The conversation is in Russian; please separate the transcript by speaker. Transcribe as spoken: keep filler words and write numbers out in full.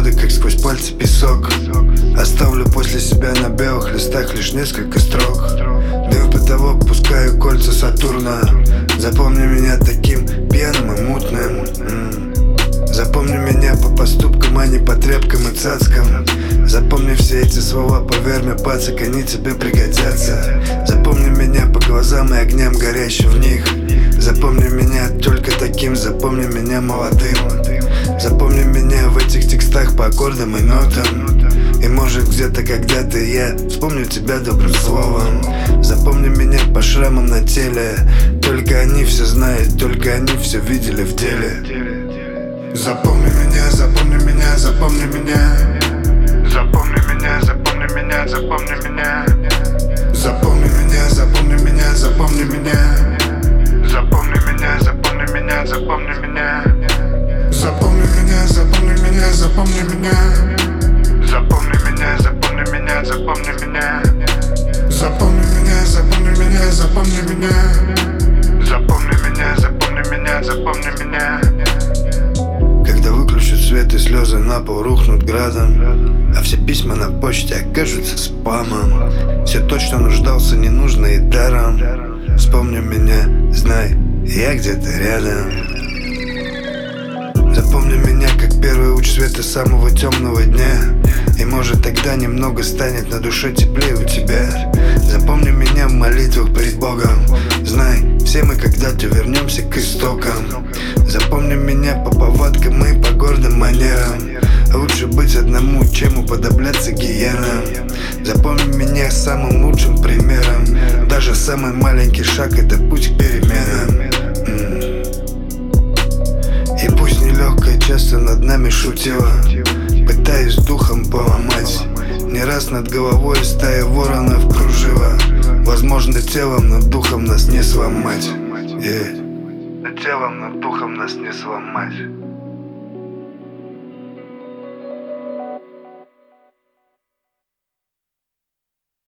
Speaker 1: годы, как сквозь пальцы песок. Оставлю после себя на белых листах лишь несколько строк. Дым бытовок, пускаю кольца Сатурна. Запомни меня таким пьяным и мутным. Запомни меня по поступкам, а не по тряпкам и цацкам. Запомни все эти слова, поверь мне, пацак, они тебе пригодятся. Запомни меня по глазам и огням, горящим в них. Запомни меня только таким, запомни меня молодым. Запомни меня в этих текстах по аккордам и нотам. И может где-то когда-то я вспомню тебя добрым словом. Запомни меня по шрамам на теле. Только они все знают, только они все видели в деле. Запомни меня, запомни меня, запомни меня. Запомни меня, запомни меня, запомни меня. Запомни меня, запомни меня, запомни меня. Запомни меня, запомни меня, запомни меня. Запомни меня, запомни меня, запомни меня. Запомни меня, запомни меня, запомни меня. Запомни меня, запомни меня, запомни меня. Запомни меня, запомни меня, запомни меня. Когда выключат свет и слезы на пол рухнут градом, а все письма на почте окажутся спамом. Все то, что нуждался, не нужно и даром. Вспомни меня, знай, я где-то рядом. Запомни меня, как первый луч света самого темного дня. И может тогда немного станет на душе теплее у тебя. Запомни меня в молитвах перед Богом. Знай, все мы когда-то вернемся к истокам. Запомни меня по повадкам и по гордым манерам. Лучше быть одному, чем уподобляться гиенам. Запомни меня самым лучшим примером. Даже самый маленький шаг — это путь к переменам. И пусть нелегкая часто над нами шутила, пытаясь духом поломать. Не раз над головой стая воронов кружила. Возможно, телом, но духом нас не сломать. Yeah. Телом, но духом нас не сломать.